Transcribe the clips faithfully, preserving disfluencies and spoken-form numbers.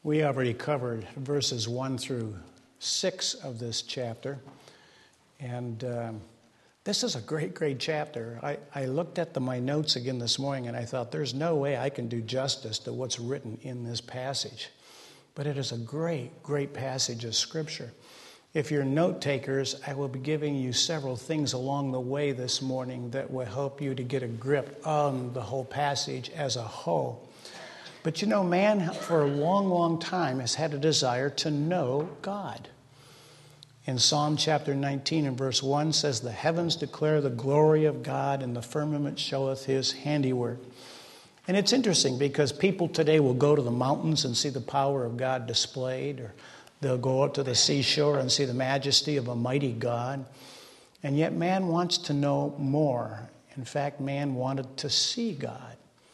We already covered verses one through six of this chapter, and um, this is a great, great chapter. I, I looked at the, my notes again this morning, and I thought, there's no way I can do justice to what's written in this passage. But it is a great, great passage of Scripture. If you're note takers, I will be giving you several things along the way this morning that will help you to get a grip on the whole passage as a whole. But you know, man for a long, long time has had a desire to know God. In Psalm chapter nineteen and verse one says, "The heavens declare the glory of God, and the firmament showeth his handiwork." And it's interesting because people today will go to the mountains and see the power of God displayed, or they'll go out to the seashore and see the majesty of a mighty God. And yet man wants to know more. In fact, man wanted to see God.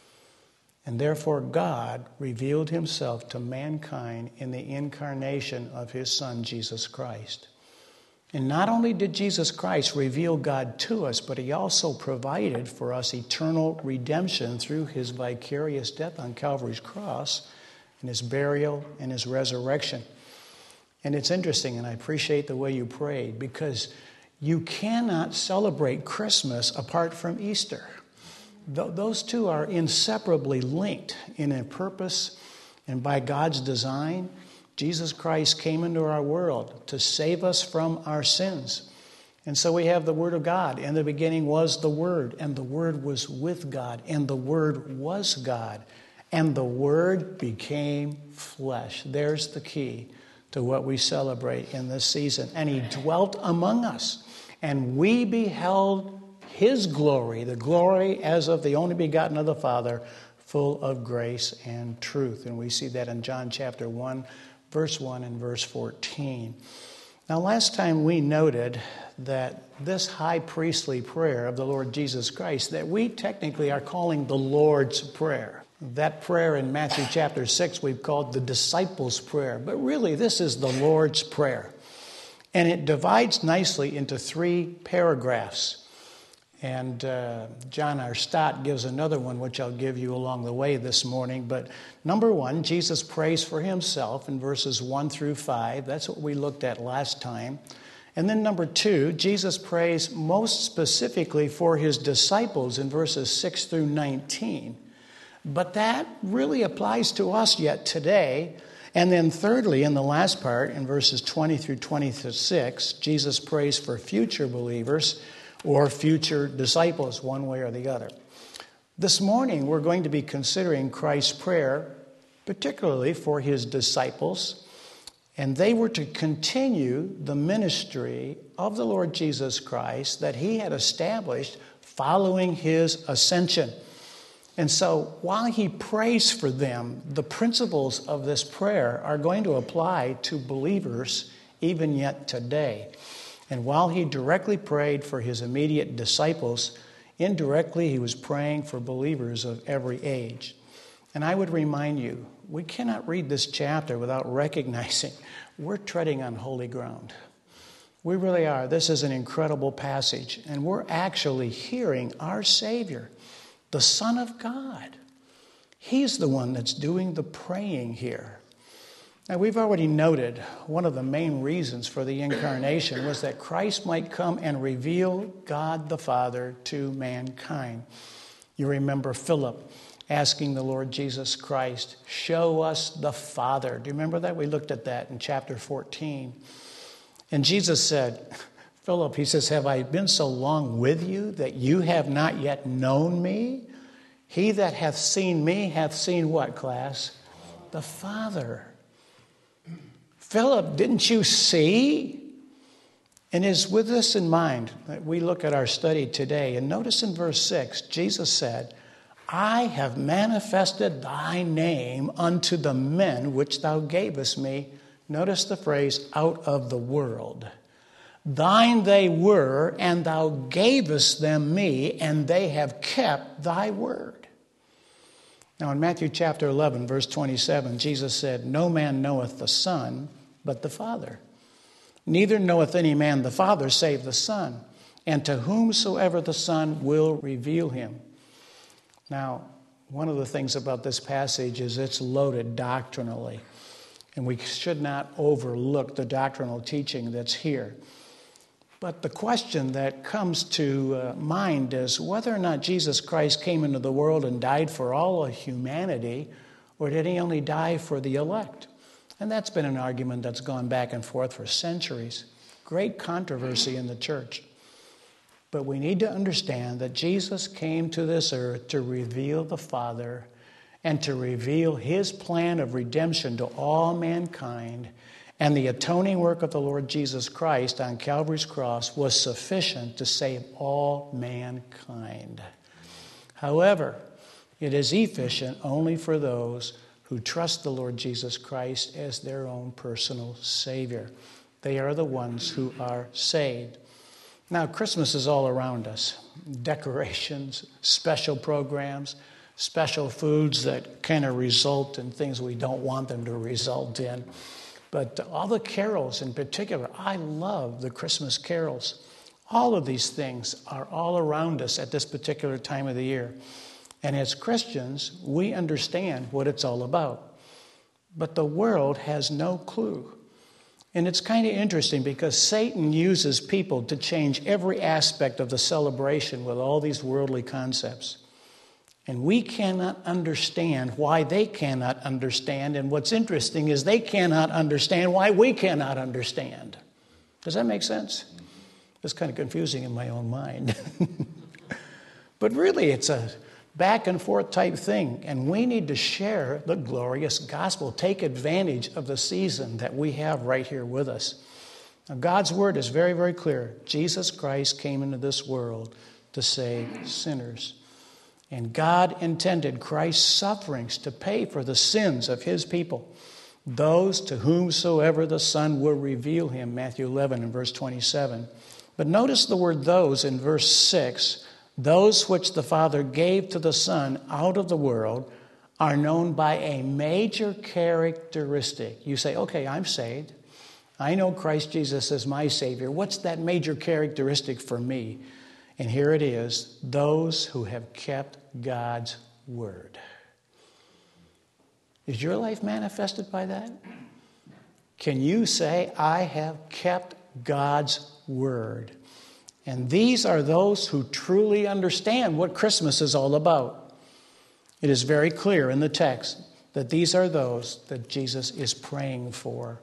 And therefore God revealed himself to mankind in the incarnation of his Son, Jesus Christ. And not only did Jesus Christ reveal God to us, but he also provided for us eternal redemption through his vicarious death on Calvary's cross, and his burial and his resurrection. And it's interesting, and I appreciate the way you prayed, because you cannot celebrate Christmas apart from Easter. Those two are inseparably linked in a purpose and by God's design. Jesus Christ came into our world to save us from our sins. And so we have the Word of God. In the beginning was the Word, and the Word was with God, and the Word was God, and the Word became flesh. There's the key to what we celebrate in this season. And he dwelt among us, and we beheld his glory, the glory as of the only begotten of the Father, full of grace and truth. And we see that in John chapter one, verse one and verse fourteen. Now, last time we noted that this high priestly prayer of the Lord Jesus Christ, that we technically are calling the Lord's Prayer. That prayer in Matthew chapter six we've called the disciples' prayer. But really, this is the Lord's Prayer. And it divides nicely into three paragraphs. And uh, John R. Stott gives another one, which I'll give you along the way this morning. But number one, Jesus prays for himself in verses one through five. That's what we looked at last time. And then number two, Jesus prays most specifically for his disciples in verses six through nineteen. But that really applies to us yet today. And then thirdly, in the last part, in verses twenty through twenty-six, Jesus prays for future believers or future disciples, one way or the other. This morning, we're going to be considering Christ's prayer, particularly for his disciples, and they were to continue the ministry of the Lord Jesus Christ that he had established following his ascension. And so, while he prays for them, the principles of this prayer are going to apply to believers even yet today. And while he directly prayed for his immediate disciples, indirectly he was praying for believers of every age. And I would remind you, we cannot read this chapter without recognizing we're treading on holy ground. We really are. This is an incredible passage, and we're actually hearing our Savior, the Son of God. He's the one that's doing the praying here. Now, we've already noted one of the main reasons for the incarnation was that Christ might come and reveal God the Father to mankind. You remember Philip asking the Lord Jesus Christ, "Show us the Father." Do you remember that? We looked at that in chapter fourteen. And Jesus said, Philip, he says, "Have I been so long with you that you have not yet known me? He that hath seen me hath seen" what, class? "The Father." Philip, didn't you see? And it's with this in mind that we look at our study today. And notice in verse six, Jesus said, "I have manifested thy name unto the men which thou gavest me." Notice the phrase, "out of the world. Thine they were, and thou gavest them me, and they have kept thy word." Now in Matthew chapter eleven, verse twenty-seven, Jesus said, "No man knoweth the Son, but the Father. Neither knoweth any man the Father, save the Son, and to whomsoever the Son will reveal him." Now, one of the things about this passage is it's loaded doctrinally. and we should not overlook the doctrinal teaching that's here. But the question that comes to uh, mind is whether or not Jesus Christ came into the world and died for all of humanity, or did he only die for the elect? And that's been an argument that's gone back and forth for centuries. Great controversy in the church. But we need to understand that Jesus came to this earth to reveal the Father and to reveal his plan of redemption to all mankind. And the atoning work of the Lord Jesus Christ on Calvary's cross was sufficient to save all mankind. However, it is efficient only for those who trust the Lord Jesus Christ as their own personal Savior. They are the ones who are saved. Now, Christmas is all around us. Decorations, special programs, special foods that kind of result in things we don't want them to result in. But all the carols in particular, I love the Christmas carols. All of these things are all around us at this particular time of the year. And as Christians, we understand what it's all about. But the world has no clue. And it's kind of interesting because Satan uses people to change every aspect of the celebration with all these worldly concepts. And we cannot understand why they cannot understand. And what's interesting is they cannot understand why we cannot understand. Does that make sense? It's kind of confusing in my own mind. But really, it's a back and forth type thing. And we need to share the glorious gospel. Take advantage of the season that we have right here with us. Now, God's word is very, very clear. Jesus Christ came into this world to save sinners. And God intended Christ's sufferings to pay for the sins of his people, those to whomsoever the Son will reveal him, Matthew eleven and verse twenty-seven. But notice the word those in verse six. Those which the Father gave to the Son out of the world are known by a major characteristic. You say, okay, I'm saved. I know Christ Jesus is my Savior. What's that major characteristic for me? And here it is, those who have kept God's word. Is your life manifested by that? Can you say, I have kept God's word? And these are those who truly understand what Christmas is all about. It is very clear in the text that these are those that Jesus is praying for.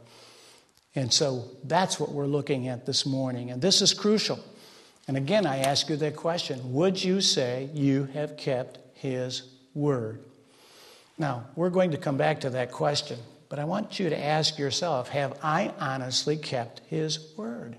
And so that's what we're looking at this morning. And this is crucial. And again, I ask you that question. Would you say you have kept his word? Now, we're going to come back to that question. But I want you to ask yourself, have I honestly kept his word?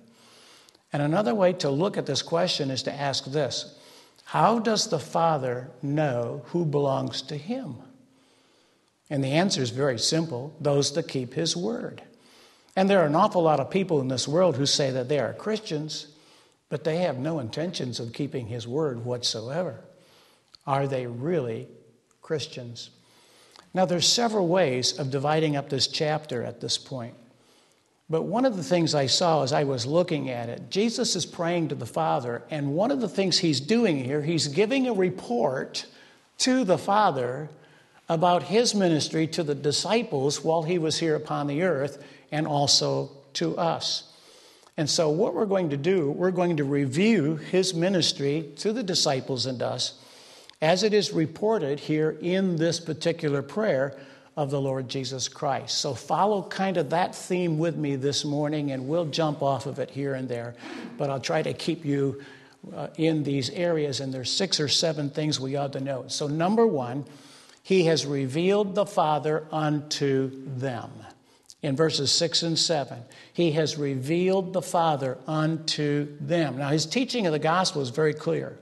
And another way to look at this question is to ask this. How does the Father know who belongs to him? And the answer is very simple. Those that keep his word. And there are an awful lot of people in this world who say that they are Christians, but they have no intentions of keeping his word whatsoever. Are they really Christians? Now, there's several ways of dividing up this chapter at this point. But one of the things I saw as I was looking at it, Jesus is praying to the Father, and one of the things he's doing here, he's giving a report to the Father about his ministry to the disciples while he was here upon the earth, and also to us. And so what we're going to do, we're going to review his ministry to the disciples and us as it is reported here in this particular prayer of the Lord Jesus Christ. So follow kind of that theme with me this morning, and we'll jump off of it here and there. But I'll try to keep you uh, in these areas, and there's six or seven things we ought to know. So number one, he has revealed the Father unto them. In verses six and seven, he has revealed the Father unto them. Now, his teaching of the gospel is very clear.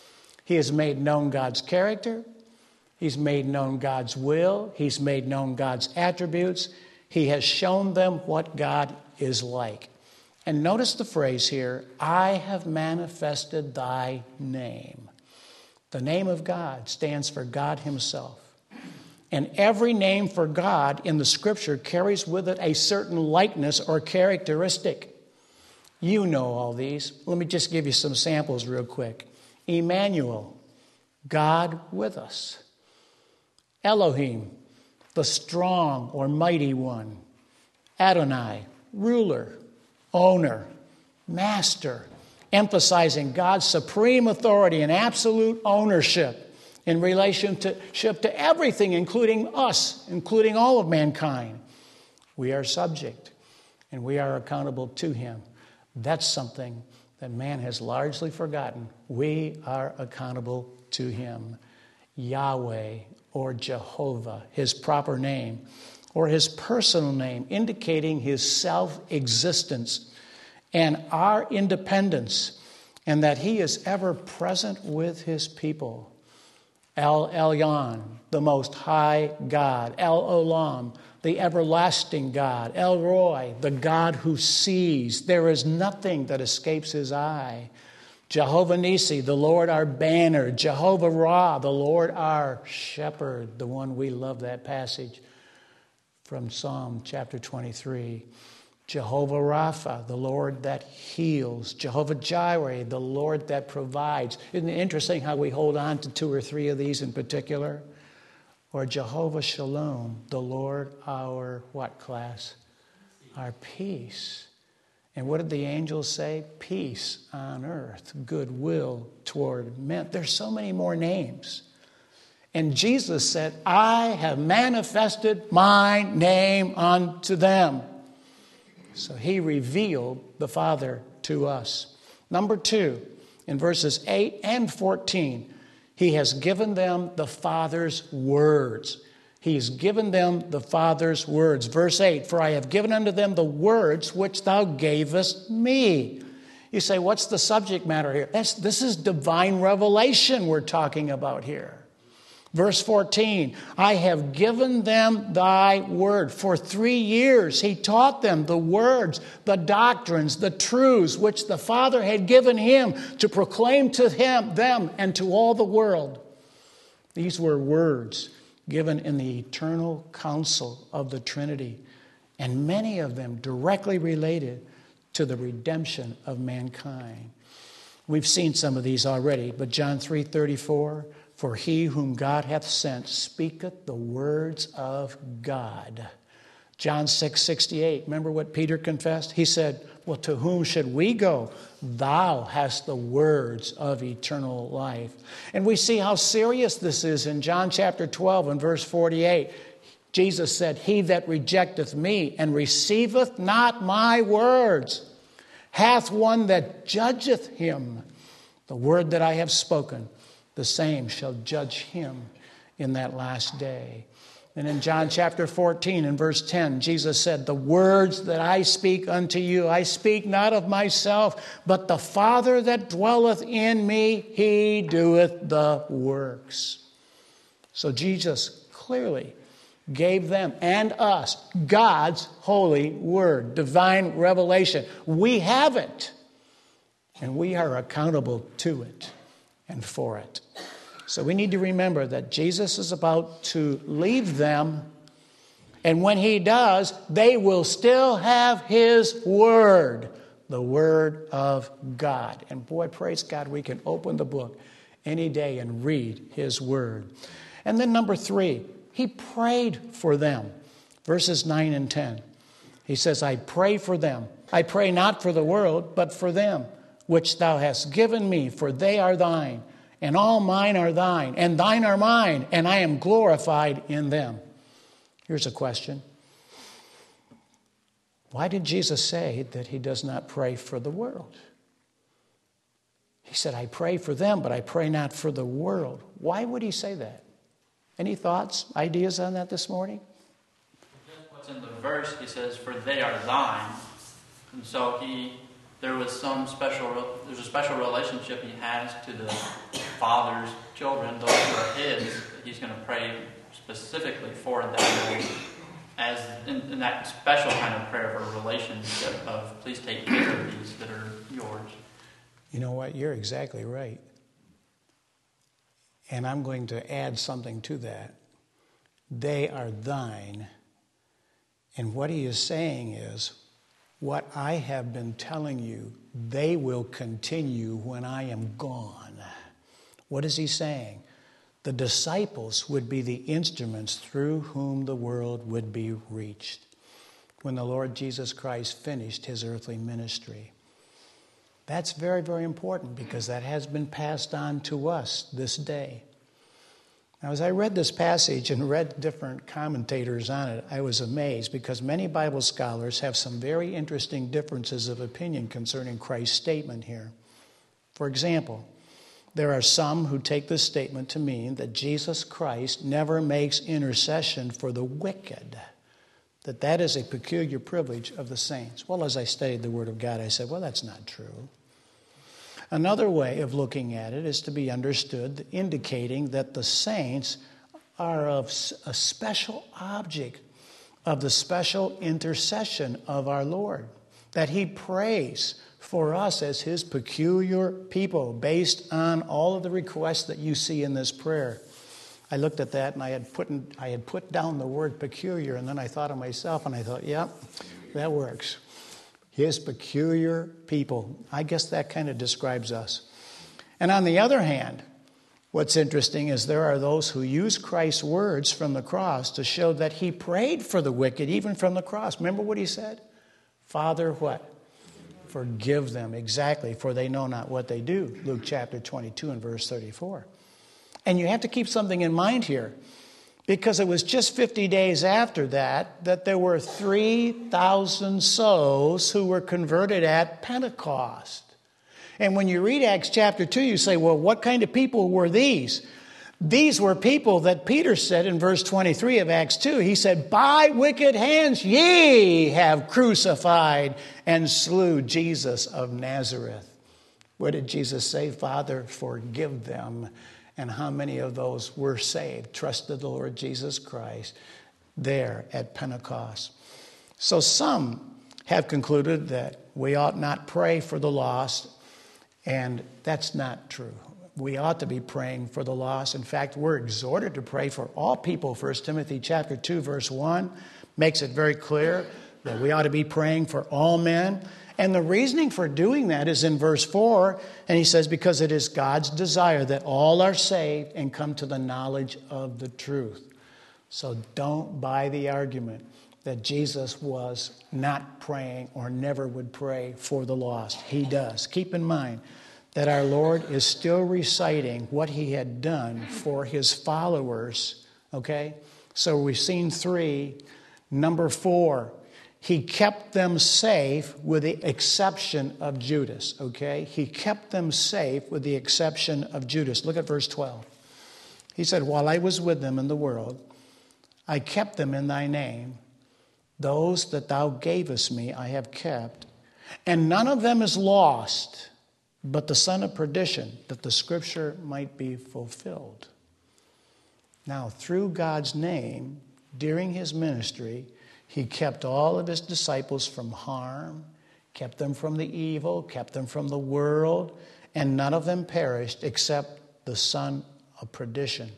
He has made known God's character. He's made known God's will. He's made known God's attributes. He has shown them what God is like. And notice the phrase here, I have manifested thy name. The name of God stands for God himself. And every name for God in the Scripture carries with it a certain likeness or characteristic. You know all these. Let me just give you some samples real quick. Emmanuel, God with us. Elohim, the strong or mighty one. Adonai, ruler, owner, master, emphasizing God's supreme authority and absolute ownership in relationship to everything, including us, including all of mankind. We are subject, and we are accountable to him. That's something that man has largely forgotten. We are accountable to him. Yahweh, or Jehovah, his proper name, or his personal name, indicating his self-existence and our independence, and that he is ever present with his people. El Elyon, the Most High God. El Olam, the everlasting God. El Roi, the God who sees. There is nothing that escapes his eye. Jehovah Nissi, the Lord our banner. Jehovah Ra, the Lord our shepherd. The one we love, that passage from Psalm chapter twenty-three. Jehovah Rapha, the Lord that heals. Jehovah Jireh, the Lord that provides. Isn't it interesting how we hold on to two or three of these in particular? Or Jehovah Shalom, the Lord our what class? Our peace. And what did the angels say? Peace on earth, goodwill toward men. There's so many more names. And Jesus said, I have manifested my name unto them. So he revealed the Father to us. Number two, in verses eight and fourteen, he has given them the Father's words. He's given them the Father's words. Verse eight, for I have given unto them the words which thou gavest me. You say, what's the subject matter here? That's, this is divine revelation we're talking about here. Verse fourteen, I have given them thy word. For three years he taught them the words, the doctrines, the truths which the Father had given him to proclaim to him, them and to all the world. These were words given in the eternal counsel of the Trinity, and many of them directly related to the redemption of mankind. We've seen some of these already, but John three thirty-four, for he whom God hath sent speaketh the words of God. John six sixty-eight, remember what Peter confessed? He said, well, to whom should we go? Thou hast the words of eternal life. And we see how serious this is in John chapter twelve and verse forty-eight. Jesus said, he that rejecteth me and receiveth not my words hath one that judgeth him. The word that I have spoken, the same shall judge him in that last day. And in John chapter fourteen and verse ten, Jesus said, the words that I speak unto you, I speak not of myself, but the Father that dwelleth in me, he doeth the works. So Jesus clearly gave them and us God's holy word, divine revelation. We have it, and we are accountable to it and for it. So we need to remember that Jesus is about to leave them, and when he does, they will still have his word, the word of God. And boy, praise God, we can open the book any day and read his word. And then number three, he prayed for them. Verses nine and ten. He says, I pray for them. I pray not for the world, but for them, which thou hast given me, for they are thine. And all mine are thine, and thine are mine, and I am glorified in them. Here's a question. Why did Jesus say that he does not pray for the world? He said, I pray for them, but I pray not for the world. Why would he say that? Any thoughts, ideas on that this morning? What's in the verse, he says, for they are thine. And so he... There was some special, there's a special relationship he has to the Father's children, those who are his. He's going to pray specifically for them as in, in that special kind of prayer of a relationship of, please take care of these that are yours. You know what? You're exactly right. And I'm going to add something to that. They are thine. And what he is saying is, what I have been telling you, they will continue when I am gone. What is he saying? The disciples would be the instruments through whom the world would be reached. when the Lord Jesus Christ finished his earthly ministry. That's very, very important because that has been passed on to us this day. Now, as I read this passage and read different commentators on it, I was amazed because many Bible scholars have some very interesting differences of opinion concerning Christ's statement here. For example, there are some who take this statement to mean that Jesus Christ never makes intercession for the wicked, that that is a peculiar privilege of the saints. Well, as I studied the Word of God, I said, well, that's not true. Another way of looking at it is to be understood, indicating that the saints are of a special object of the special intercession of our Lord, that he prays for us as his peculiar people based on all of the requests that you see in this prayer. I looked at that and I had put in, I had put down the word peculiar, and then I thought of myself and I thought, yeah, that works. His peculiar people. I guess that kind of describes us. And on the other hand, what's interesting is there are those who use Christ's words from the cross to show that he prayed for the wicked, even from the cross. Remember what he said? Father, what? Forgive them. Exactly, for they know not what they do. Luke chapter twenty-two and verse thirty-four. And you have to keep something in mind here, because it was just fifty days after that that there were three thousand souls who were converted at Pentecost. And when you read Acts chapter two, you say, well, what kind of people were these? These were people that Peter said in verse twenty-three of Acts two. He said, by wicked hands ye have crucified and slew Jesus of Nazareth. What did Jesus say? Father, forgive them. And how many of those were saved, trusted the Lord Jesus Christ there at Pentecost? So some have concluded that we ought not pray for the lost, and that's not true. We ought to be praying for the lost. In fact, we're exhorted to pray for all people. First Timothy chapter two, verse one makes it very clear that we ought to be praying for all men. And the reasoning for doing that is in verse four, and he says, because it is God's desire that all are saved and come to the knowledge of the truth. So don't buy the argument that Jesus was not praying or never would pray for the lost. He does. Keep in mind that our Lord is still reciting what he had done for his followers, okay? So we've seen three. Number four, he kept them safe with the exception of Judas, okay? He kept them safe with the exception of Judas. Look at verse twelve. He said, while I was with them in the world, I kept them in thy name. Those that thou gavest me I have kept. And none of them is lost, but the son of perdition, that the scripture might be fulfilled. Now, through God's name, during his ministry, he kept all of his disciples from harm, kept them from the evil, kept them from the world, and none of them perished except the son of perdition.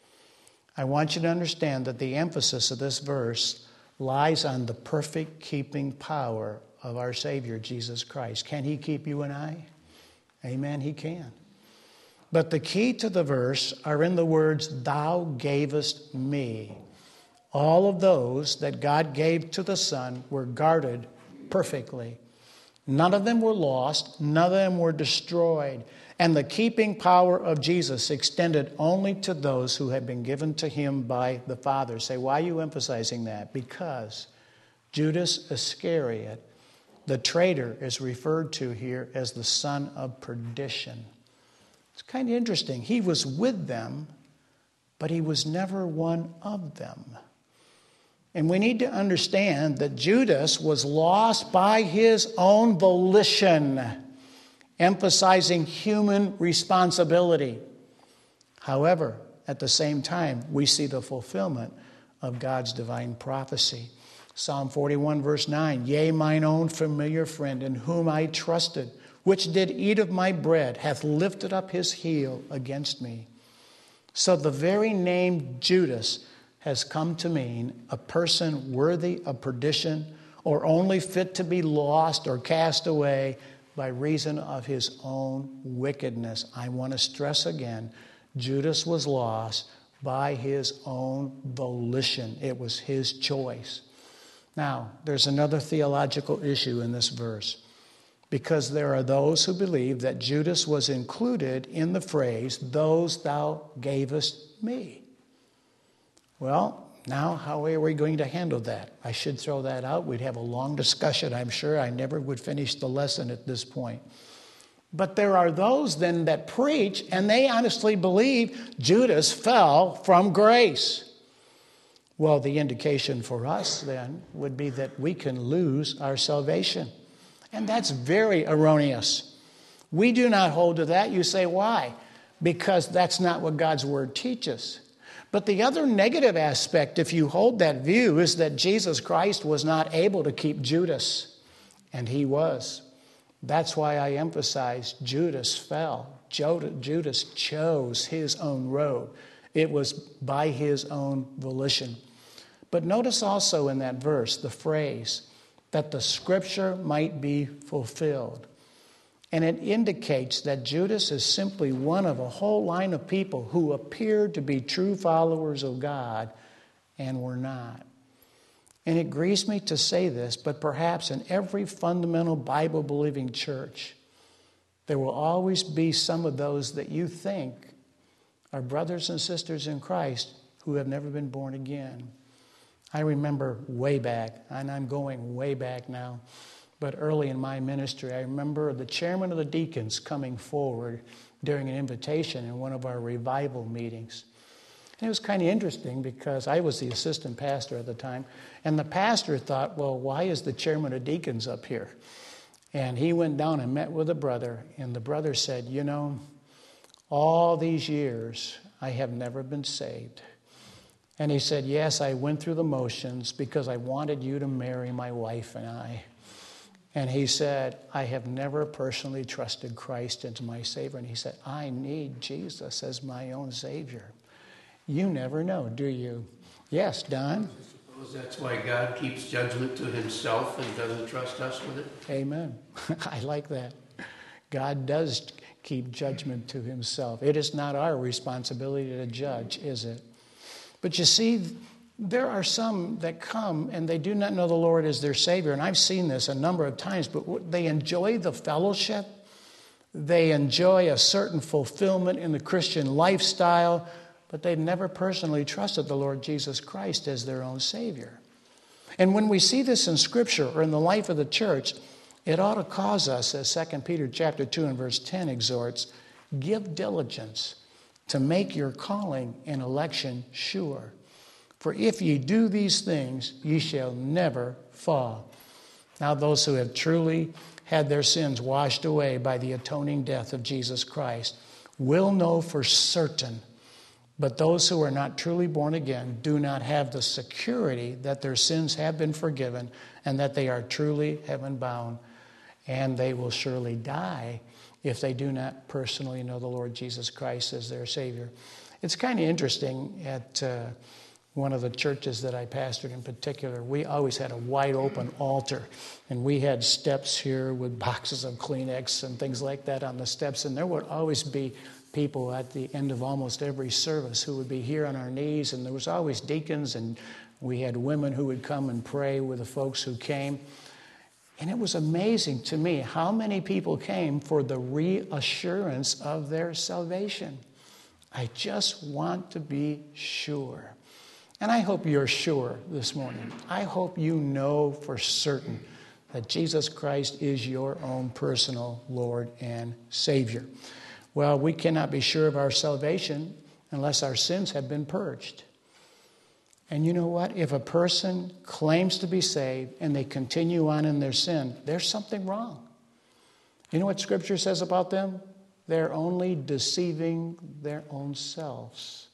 I want you to understand that the emphasis of this verse lies on the perfect keeping power of our Savior, Jesus Christ. Can he keep you and I? Amen, he can. But the key to the verse are in the words, thou gavest me. All of those that God gave to the Son were guarded perfectly. None of them were lost. None of them were destroyed. And the keeping power of Jesus extended only to those who had been given to him by the Father. Say, why are you emphasizing that? Because Judas Iscariot, the traitor, is referred to here as the son of perdition. It's kind of interesting. He was with them, but he was never one of them. And we need to understand that Judas was lost by his own volition, emphasizing human responsibility. However, at the same time, we see the fulfillment of God's divine prophecy. Psalm forty-one, verse nine, yea, mine own familiar friend, in whom I trusted, which did eat of my bread, hath lifted up his heel against me. So the very name Judas has come to mean a person worthy of perdition or only fit to be lost or cast away by reason of his own wickedness. I want to stress again, Judas was lost by his own volition. It was his choice. Now, there's another theological issue in this verse, because there are those who believe that Judas was included in the phrase, "those thou gavest me." Well, now how are we going to handle that? I should throw that out. We'd have a long discussion, I'm sure. I never would finish the lesson at this point. But there are those then that preach, and they honestly believe Judas fell from grace. Well, the indication for us then would be that we can lose our salvation. And that's very erroneous. We do not hold to that. You say, why? Because that's not what God's word teaches. But the other negative aspect, if you hold that view, is that Jesus Christ was not able to keep Judas, and he was. That's why I emphasize Judas fell. Judas chose his own road. It was by his own volition. But notice also in that verse the phrase, that the scripture might be fulfilled. And it indicates that Judas is simply one of a whole line of people who appeared to be true followers of God and were not. And it grieves me to say this, but perhaps in every fundamental Bible-believing church, there will always be some of those that you think are brothers and sisters in Christ who have never been born again. I remember way back, and I'm going way back now, but early in my ministry, I remember the chairman of the deacons coming forward during an invitation in one of our revival meetings. And it was kind of interesting because I was the assistant pastor at the time, and the pastor thought, well, why is the chairman of deacons up here? And he went down and met with a brother, and the brother said, you know, all these years I have never been saved. And he said, yes, I went through the motions because I wanted you to marry my wife and I. And he said, I have never personally trusted Christ as my Savior. And he said, I need Jesus as my own Savior. You never know, do you? Yes, Don? I suppose that's why God keeps judgment to himself and doesn't trust us with it. Amen. I like that. God does keep judgment to himself. It is not our responsibility to judge, is it? But you see, there are some that come and they do not know the Lord as their Savior. And I've seen this a number of times, but they enjoy the fellowship. They enjoy a certain fulfillment in the Christian lifestyle, but they've never personally trusted the Lord Jesus Christ as their own Savior. And when we see this in Scripture or in the life of the church, it ought to cause us, as Second Peter chapter two and verse ten exhorts, give diligence to make your calling and election sure. For if ye do these things, ye shall never fall. Now those who have truly had their sins washed away by the atoning death of Jesus Christ will know for certain. But those who are not truly born again do not have the security that their sins have been forgiven and that they are truly heaven-bound. And they will surely die if they do not personally know the Lord Jesus Christ as their Savior. It's kind of interesting at uh, one of the churches that I pastored in particular, we always had a wide open altar, and we had steps here with boxes of Kleenex and things like that on the steps, and there would always be people at the end of almost every service who would be here on our knees, and there was always deacons, and we had women who would come and pray with the folks who came. And it was amazing to me how many people came for the reassurance of their salvation. I just want to be sure. And I hope you're sure this morning. I hope you know for certain that Jesus Christ is your own personal Lord and Savior. Well, we cannot be sure of our salvation unless our sins have been purged. And you know what? If a person claims to be saved and they continue on in their sin, there's something wrong. You know what Scripture says about them? They're only deceiving their own selves.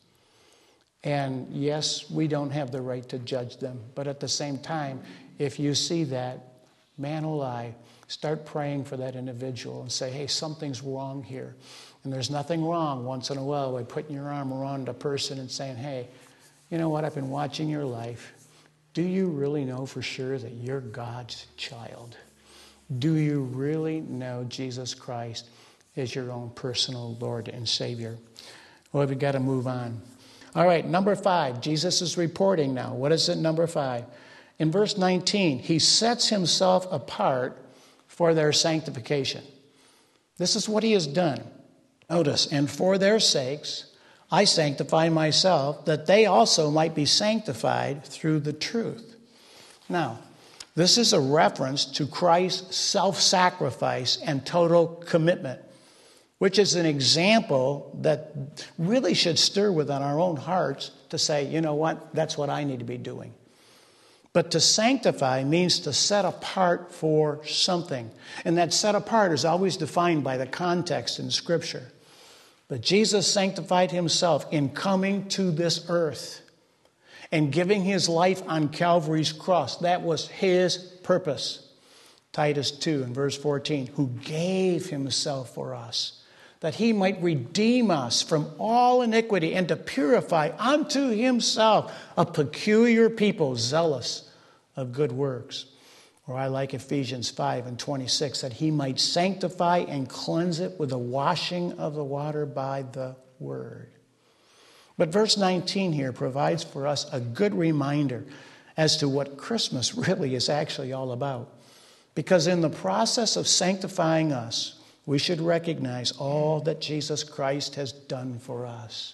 And yes, we don't have the right to judge them. But at the same time, if you see that, man alive, start praying for that individual and say, hey, something's wrong here. And there's nothing wrong once in a while by putting your arm around a person and saying, hey, you know what? I've been watching your life. Do you really know for sure that you're God's child? Do you really know Jesus Christ as your own personal Lord and Savior? Well, we've got to move on. All right, number five. Jesus is reporting now. What is it, number five? in verse nineteen, he sets himself apart for their sanctification. This is what he has done. Notice, and for their sakes I sanctify myself, that they also might be sanctified through the truth. Now, this is a reference to Christ's self-sacrifice and total commitment, which is an example that really should stir within our own hearts to say, you know what, that's what I need to be doing. But to sanctify means to set apart for something. And that set apart is always defined by the context in Scripture. But Jesus sanctified himself in coming to this earth and giving his life on Calvary's cross. That was his purpose. Titus two and verse fourteen, who gave himself for us, that he might redeem us from all iniquity and to purify unto himself a peculiar people zealous of good works. Or I like Ephesians five and twenty-six, that he might sanctify and cleanse it with the washing of the water by the word. But verse nineteen here provides for us a good reminder as to what Christmas really is actually all about. Because in the process of sanctifying us, we should recognize all that Jesus Christ has done for us.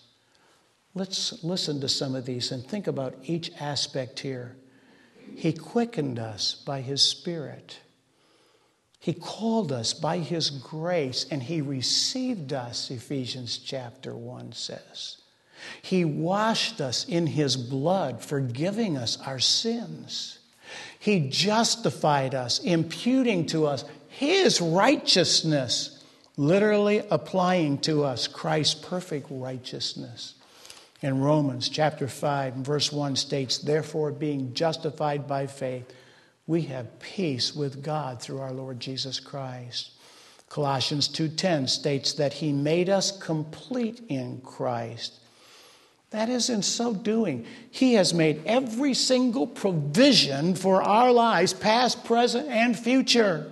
Let's listen to some of these and think about each aspect here. He quickened us by his Spirit. He called us by his grace, and he received us, Ephesians chapter one says. He washed us in his blood, forgiving us our sins. He justified us, imputing to us his righteousness, literally applying to us Christ's perfect righteousness. In Romans chapter five, verse one states, therefore, being justified by faith, we have peace with God through our Lord Jesus Christ. Colossians two ten states that he made us complete in Christ. That is, in so doing, he has made every single provision for our lives, past, present, and future.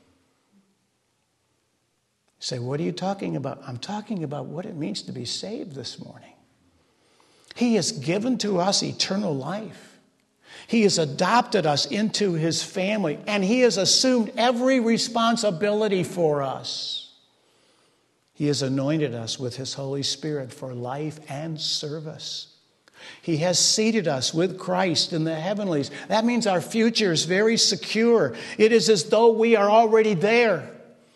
You say, what are you talking about? I'm talking about what it means to be saved this morning. He has given to us eternal life. He has adopted us into his family, and he has assumed every responsibility for us. He has anointed us with his Holy Spirit for life and service. He has seated us with Christ in the heavenlies. That means our future is very secure. It is as though we are already there.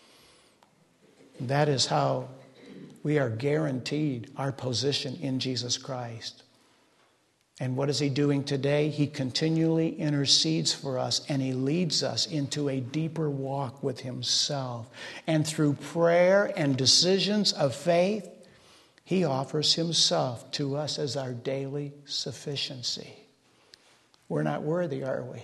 That is how we are guaranteed our position in Jesus Christ. And what is he doing today? He continually intercedes for us, and he leads us into a deeper walk with himself. And through prayer and decisions of faith, he offers himself to us as our daily sufficiency. We're not worthy, are we?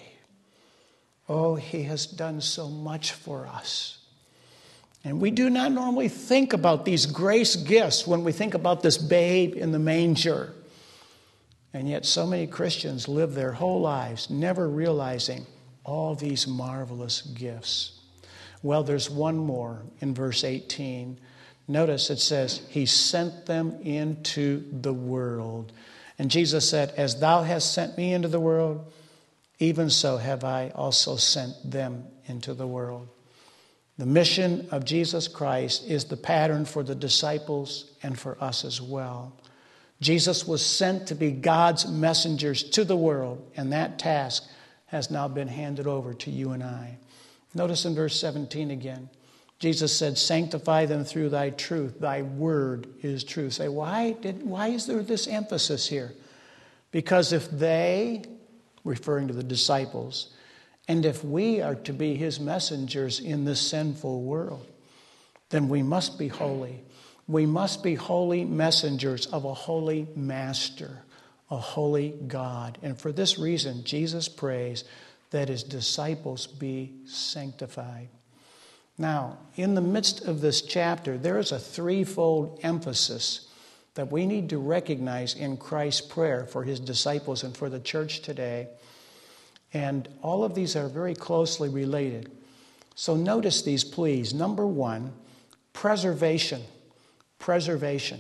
Oh, he has done so much for us. And we do not normally think about these grace gifts when we think about this babe in the manger. And yet so many Christians live their whole lives never realizing all these marvelous gifts. Well, there's one more in verse eighteen. Notice it says, he sent them into the world. And Jesus said, as thou hast sent me into the world, even so have I also sent them into the world. The mission of Jesus Christ is the pattern for the disciples and for us as well. Jesus was sent to be God's messengers to the world, and that task has now been handed over to you and I. Notice in verse seventeen again, Jesus said, sanctify them through thy truth. Thy word is truth. Say, why did, why is there this emphasis here? Because if they, referring to the disciples, and if we are to be his messengers in this sinful world, then we must be holy. We must be holy messengers of a holy master, a holy God. And for this reason, Jesus prays that his disciples be sanctified. Now, in the midst of this chapter, there is a threefold emphasis that we need to recognize in Christ's prayer for his disciples and for the church today. And all of these are very closely related. So notice these, please. Number one, preservation. Preservation.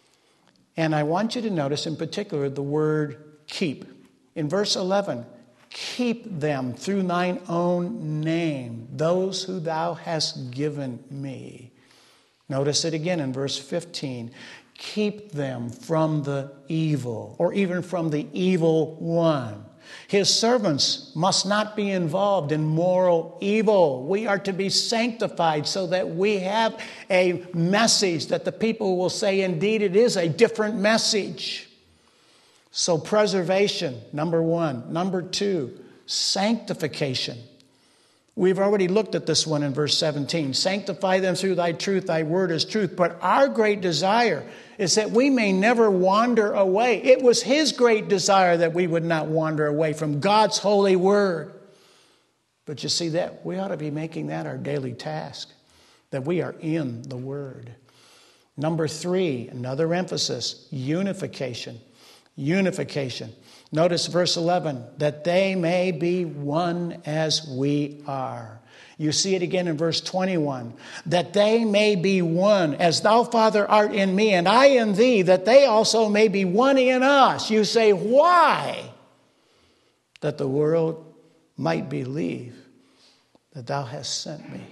And I want you to notice in particular the word keep. In verse eleven, keep them through thine own name, those who thou hast given me. Notice it again in verse fifteen. Keep them from the evil, or even from the evil one. His servants must not be involved in moral evil. We are to be sanctified so that we have a message that the people will say, indeed, it is a different message. So preservation, number one. Number two, sanctification. We've already looked at this one in verse seventeen. Sanctify them through thy truth, thy word is truth. But our great desire is that we may never wander away. It was his great desire that we would not wander away from God's holy word. But you see that we ought to be making that our daily task, that we are in the word. Number three, another emphasis, unification. Unification. Notice verse eleven, that they may be one as we are. You see it again in verse twenty-one, that they may be one as thou, Father, art in me and I in thee, that they also may be one in us. You say, why? That the world might believe that thou hast sent me.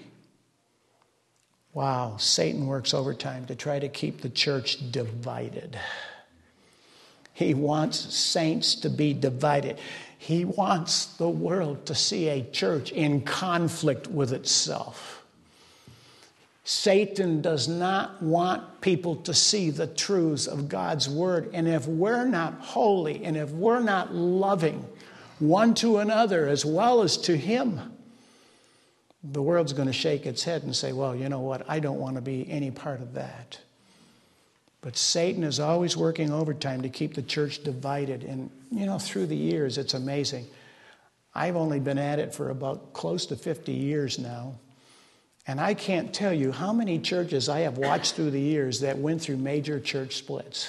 Wow, Satan works overtime to try to keep the church divided. He wants saints to be divided. He wants the world to see a church in conflict with itself. Satan does not want people to see the truths of God's word. And if we're not holy and if we're not loving one to another as well as to him, the world's going to shake its head and say, well, you know what? I don't want to be any part of that. But Satan is always working overtime to keep the church divided. And, you know, through the years, it's amazing. I've only been at it for about close to fifty years now. And I can't tell you how many churches I have watched through the years that went through major church splits.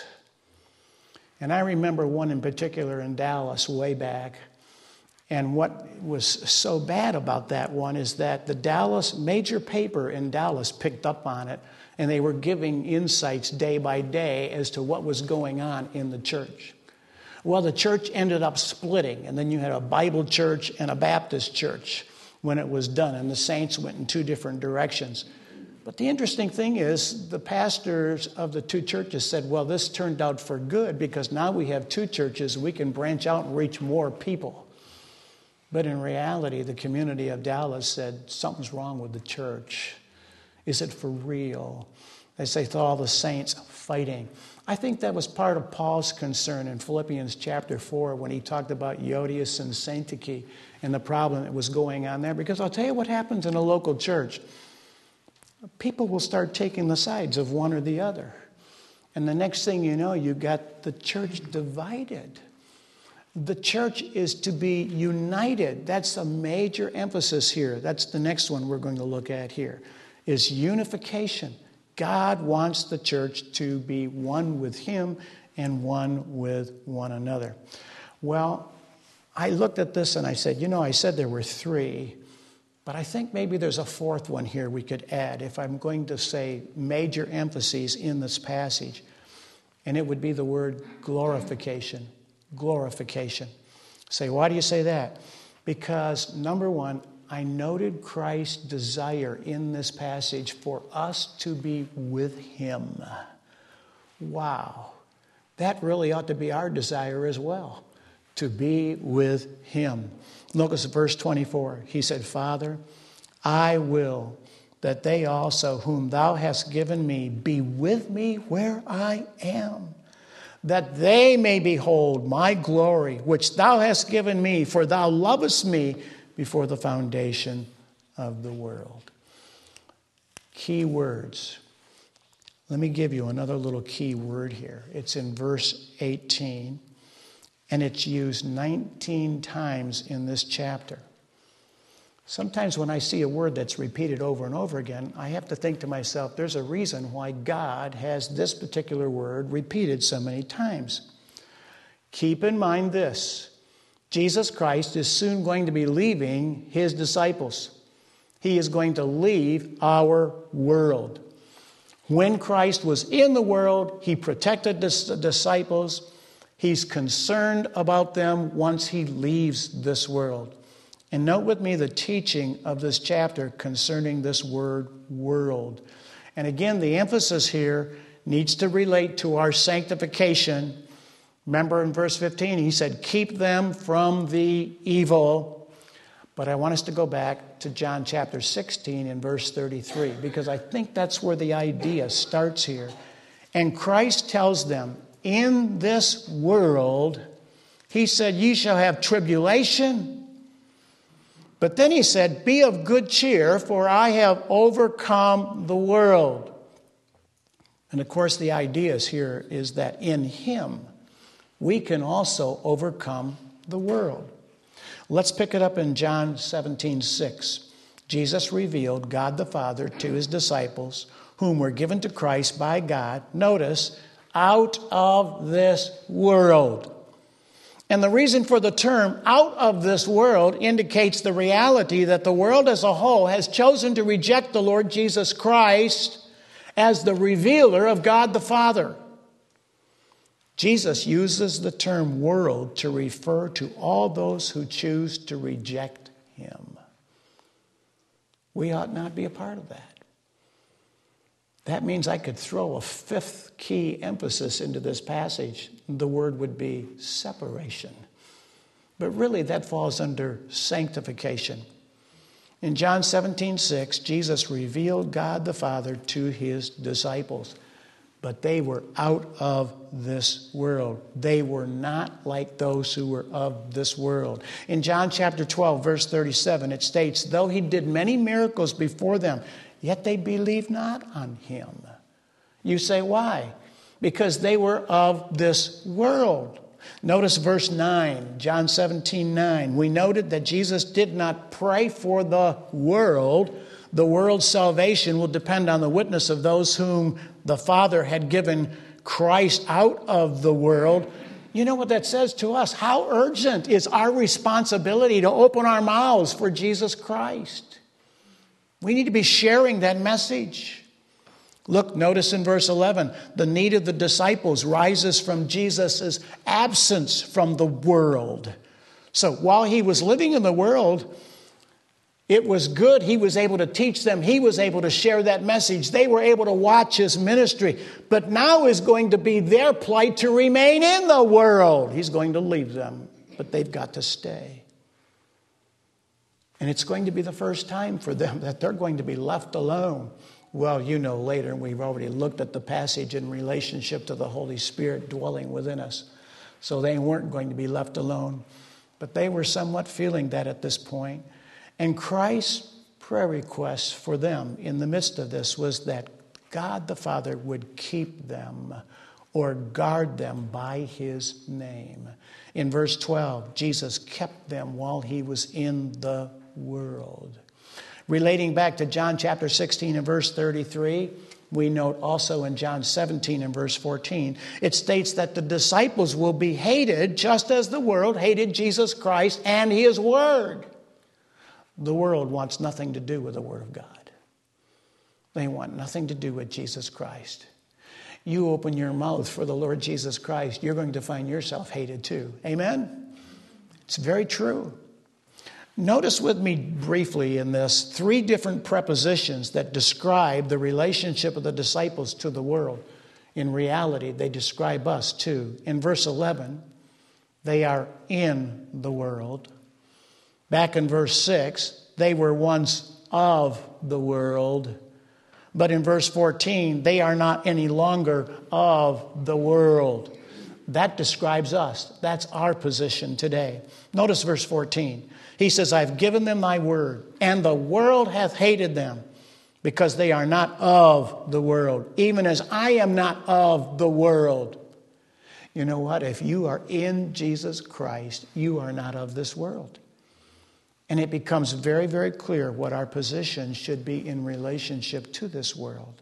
And I remember one in particular in Dallas way back. And what was so bad about that one is that the Dallas, major paper in Dallas picked up on it. And they were giving insights day by day as to what was going on in the church. Well, the church ended up splitting. And then you had a Bible church and a Baptist church when it was done. And the saints went in two different directions. But the interesting thing is the pastors of the two churches said, well, this turned out for good because now we have two churches. We can branch out and reach more people. But in reality, the community of Dallas said, something's wrong with the church. Is it for real? They say, all the saints fighting. I think that was part of Paul's concern in Philippians chapter four when he talked about Euodias and Syntyche and the problem that was going on there. Because I'll tell you what happens in a local church. People will start taking the sides of one or the other. And the next thing you know, you got the church divided. The church is to be united. That's a major emphasis here. That's the next one we're going to look at here. Is unification. God wants the church to be one with him and one with one another. Well, I looked at this and I said, you know, I said there were three, but I think maybe there's a fourth one here we could add if I'm going to say major emphases in this passage. And it would be the word glorification. Glorification. Say, why do you say that? Because, number one, I noted Christ's desire in this passage for us to be with him. Wow. That really ought to be our desire as well, to be with him. Look at verse twenty-four. He said, Father, I will that they also, whom thou hast given me, be with me where I am, that they may behold my glory, which thou hast given me, for thou lovest me before the foundation of the world. Key words. Let me give you another little key word here. It's in verse eighteen, and it's used nineteen times in this chapter. Sometimes when I see a word that's repeated over and over again, I have to think to myself, there's a reason why God has this particular word repeated so many times. Keep in mind this. Jesus Christ is soon going to be leaving his disciples. He is going to leave our world. When Christ was in the world, he protected the disciples. He's concerned about them once he leaves this world. And note with me the teaching of this chapter concerning this word world. And again, the emphasis here needs to relate to our sanctification. Remember in verse fifteen, he said, keep them from the evil. But I want us to go back to John chapter sixteen and verse thirty-three, because I think that's where the idea starts here. And Christ tells them, in this world, he said, ye shall have tribulation. But then he said, be of good cheer, for I have overcome the world. And of course, the idea here is that in him, we can also overcome the world. Let's pick it up in John seventeen six. Jesus revealed God the Father to his disciples, whom were given to Christ by God, notice, out of this world. And the reason for the term out of this world indicates the reality that the world as a whole has chosen to reject the Lord Jesus Christ as the revealer of God the Father. Jesus uses the term world to refer to all those who choose to reject him. We ought not be a part of that. That means I could throw a fifth key emphasis into this passage. The word would be separation. But really that falls under sanctification. In John seventeen six, Jesus revealed God the Father to his disciples. But they were out of this world. They were not like those who were of this world. In John chapter twelve, verse thirty-seven, it states, though he did many miracles before them, yet they believed not on him. You say, why? Because they were of this world. Notice verse nine, John seventeen nine. We noted that Jesus did not pray for the world. The world's salvation will depend on the witness of those whom the Father had given Christ out of the world. You know what that says to us? How urgent is our responsibility to open our mouths for Jesus Christ? We need to be sharing that message. Look, notice in verse eleven, the need of the disciples rises from Jesus' absence from the world. So while he was living in the world, it was good. He was able to teach them. He was able to share that message. They were able to watch his ministry. But now is going to be their plight to remain in the world. He's going to leave them, but they've got to stay. And it's going to be the first time for them that they're going to be left alone. Well, you know later, and we've already looked at the passage in relationship to the Holy Spirit dwelling within us. So they weren't going to be left alone. But they were somewhat feeling that at this point. And Christ's prayer request for them in the midst of this was that God the Father would keep them or guard them by his name. In verse twelve, Jesus kept them while he was in the world. Relating back to John chapter sixteen and verse thirty-three, we note also in John seventeen and verse fourteen, it states that the disciples will be hated just as the world hated Jesus Christ and his word. The world wants nothing to do with the Word of God. They want nothing to do with Jesus Christ. You open your mouth for the Lord Jesus Christ, you're going to find yourself hated too. Amen? It's very true. Notice with me briefly in this three different prepositions that describe the relationship of the disciples to the world. In reality, they describe us too. In verse eleven, they are in the world. Back in verse six, they were once of the world. But in verse fourteen, they are not any longer of the world. That describes us. That's our position today. Notice verse fourteen. He says, I've given them thy word, and the world hath hated them, because they are not of the world, even as I am not of the world. You know what? If you are in Jesus Christ, you are not of this world. And it becomes very, very clear what our position should be in relationship to this world.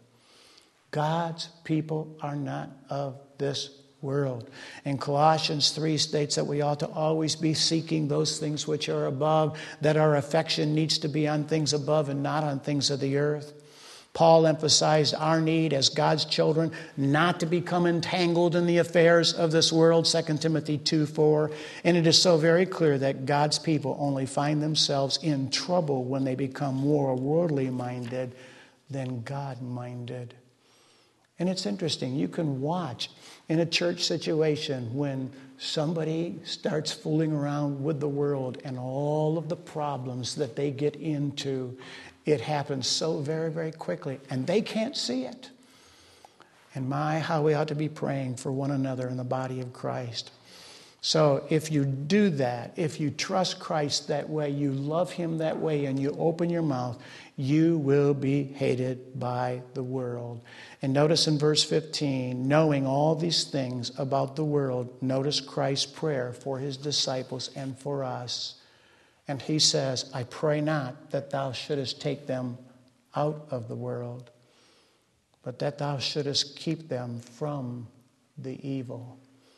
God's people are not of this world. And Colossians three states that we ought to always be seeking those things which are above, that our affection needs to be on things above and not on things of the earth. Paul emphasized our need as God's children not to become entangled in the affairs of this world, Second Timothy two four. And it is so very clear that God's people only find themselves in trouble when they become more worldly minded than God-minded. And it's interesting, you can watch in a church situation when somebody starts fooling around with the world and all of the problems that they get into. It happens so very, very quickly, and they can't see it. And my, how we ought to be praying for one another in the body of Christ. So if you do that, if you trust Christ that way, you love him that way, and you open your mouth, you will be hated by the world. And notice in verse fifteen, knowing all these things about the world, notice Christ's prayer for his disciples and for us. And he says, I pray not that thou shouldest take them out of the world, but that thou shouldest keep them from the evil.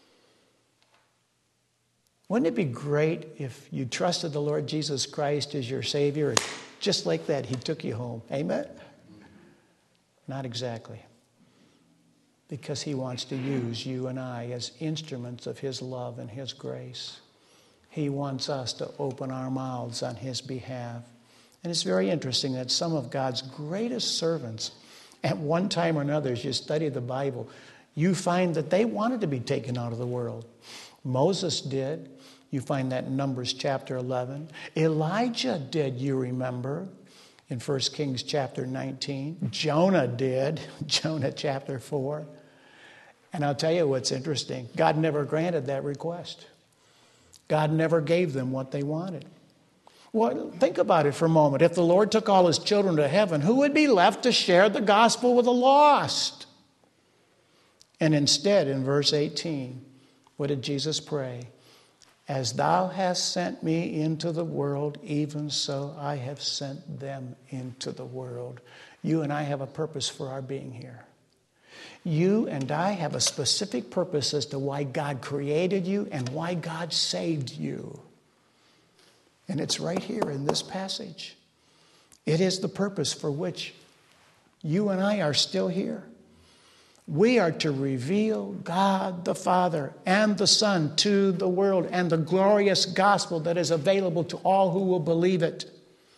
Wouldn't it be great if you trusted the Lord Jesus Christ as your Savior, and just like that, he took you home? Amen? Not exactly. Because he wants to use you and I as instruments of his love and his grace. He wants us to open our mouths on his behalf. And it's very interesting that some of God's greatest servants, at one time or another, as you study the Bible, you find that they wanted to be taken out of the world. Moses did. You find that in Numbers chapter eleven. Elijah did, you remember, in First Kings chapter nineteen. Jonah did, Jonah chapter four. And I'll tell you what's interesting. God never granted that request. God never gave them what they wanted. Well, think about it for a moment. If the Lord took all his children to heaven, who would be left to share the gospel with the lost? And instead, in verse eighteen, what did Jesus pray? As thou hast sent me into the world, even so I have sent them into the world. You and I have a purpose for our being here. You and I have a specific purpose as to why God created you and why God saved you. And it's right here in this passage. It is the purpose for which you and I are still here. We are to reveal God the Father and the Son to the world and the glorious gospel that is available to all who will believe it.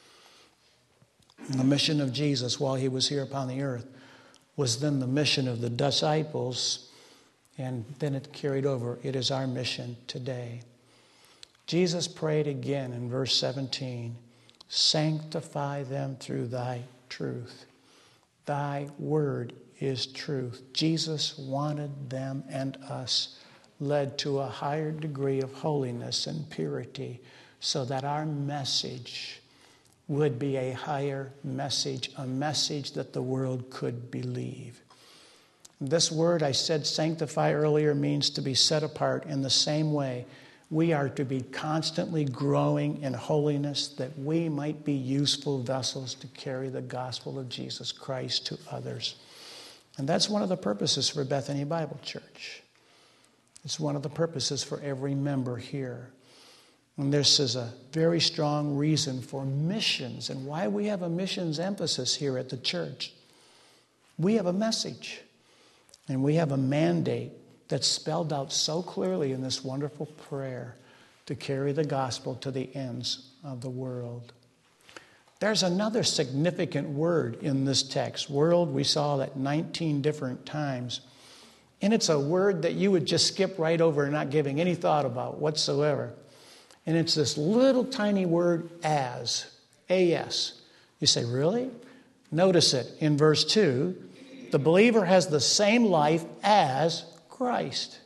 And the mission of Jesus while he was here upon the earth was then the mission of the disciples, and then it carried over. It is our mission today. Jesus prayed again in verse seventeen, sanctify them through thy truth. Thy word is truth. Jesus wanted them and us led to a higher degree of holiness and purity so that our message would be a higher message, a message that the world could believe. This word I said sanctify earlier means to be set apart. In the same way, we are to be constantly growing in holiness that we might be useful vessels to carry the gospel of Jesus Christ to others. And that's one of the purposes for Bethany Bible Church. It's one of the purposes for every member here. And this is a very strong reason for missions and why we have a missions emphasis here at the church. We have a message and we have a mandate that's spelled out so clearly in this wonderful prayer to carry the gospel to the ends of the world. There's another significant word in this text. World, we saw that nineteen different times. And it's a word that you would just skip right over, not giving any thought about whatsoever. And it's this little tiny word as, A S. You say, really? Notice it in verse two. The believer has the same life as Christ.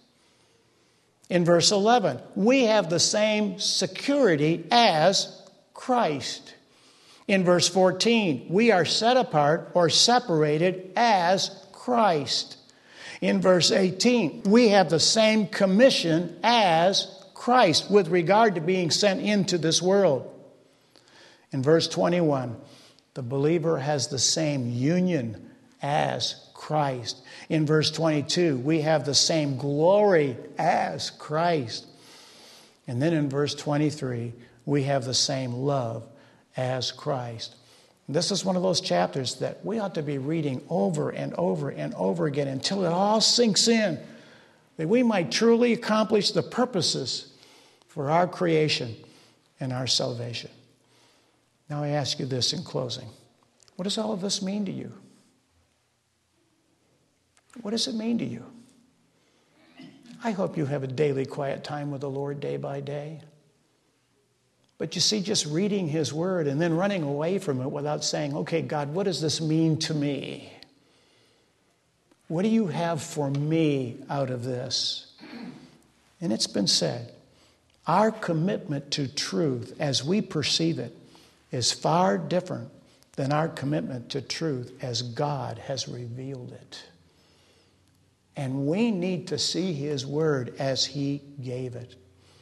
In verse eleven, we have the same security as Christ. In verse fourteen, we are set apart or separated as Christ. In verse eighteen, we have the same commission as Christ with regard to being sent into this world. In verse twenty-one, the believer has the same union as Christ. In verse twenty-two, we have the same glory as Christ. And then in verse twenty-three, we have the same love as Christ. This is one of those chapters that we ought to be reading over and over and over again until it all sinks in, that we might truly accomplish the purposes for our creation and our salvation. Now I ask you this in closing. What does all of this mean to you? What does it mean to you? I hope you have a daily quiet time with the Lord day by day. But you see, just reading His Word and then running away from it without saying, okay, God, what does this mean to me? What do you have for me out of this? And it's been said, our commitment to truth as we perceive it is far different than our commitment to truth as God has revealed it. And we need to see His Word as He gave it.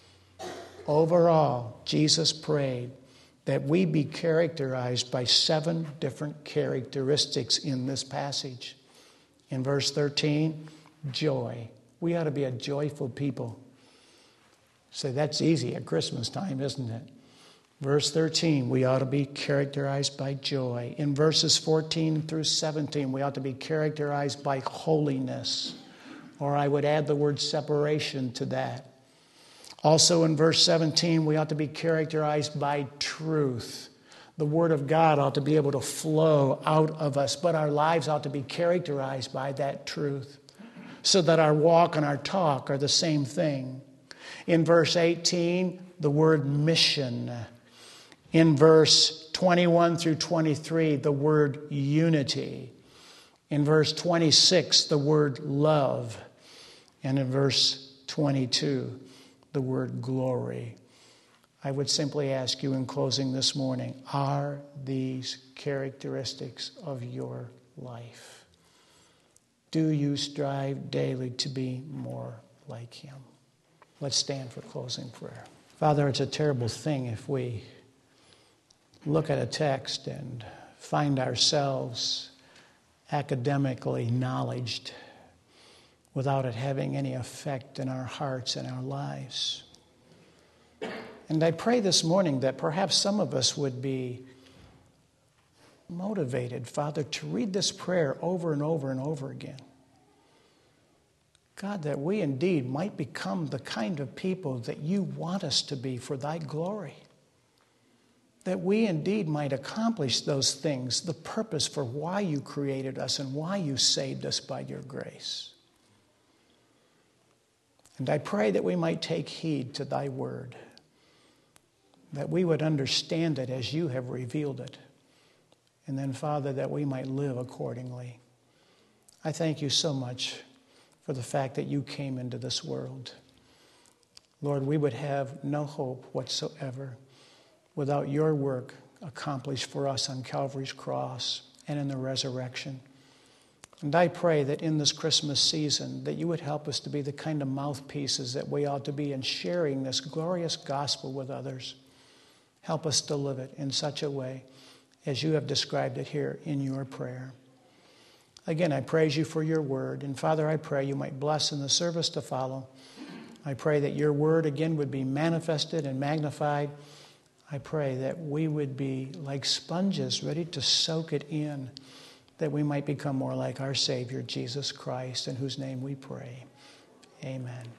Overall, Jesus prayed that we be characterized by seven different characteristics in this passage. In verse thirteen, joy. We ought to be a joyful people. Say, that's easy at Christmas time, isn't it? Verse thirteen, we ought to be characterized by joy. In verses fourteen through seventeen, we ought to be characterized by holiness. Or I would add the word separation to that. Also in verse seventeen, we ought to be characterized by truth. The Word of God ought to be able to flow out of us, but our lives ought to be characterized by that truth, so that our walk and our talk are the same thing. In verse eighteen, the word mission. In verse twenty-one through twenty-three, the word unity. In verse twenty-six, the word love. And in verse twenty-two, the word glory. I would simply ask you in closing this morning, are these characteristics of your life? Do you strive daily to be more like Him? Let's stand for closing prayer. Father, it's a terrible thing if we look at a text and find ourselves academically knowledged without it having any effect in our hearts and our lives. And I pray this morning that perhaps some of us would be motivated, Father, to read this prayer over and over and over again. God, that we indeed might become the kind of people that you want us to be for thy glory. That we indeed might accomplish those things, the purpose for why you created us and why you saved us by your grace. And I pray that we might take heed to thy word, that we would understand it as you have revealed it, and then, Father, that we might live accordingly. I thank you so much for the fact that you came into this world. Lord, we would have no hope whatsoever without your work accomplished for us on Calvary's cross and in the resurrection. And I pray that in this Christmas season that you would help us to be the kind of mouthpieces that we ought to be in sharing this glorious gospel with others. Help us to live it in such a way as you have described it here in your prayer. Again, I praise you for your word. And Father, I pray you might bless in the service to follow. I pray that your word again would be manifested and magnified. I pray that we would be like sponges ready to soak it in, that we might become more like our Savior, Jesus Christ, in whose name we pray. Amen.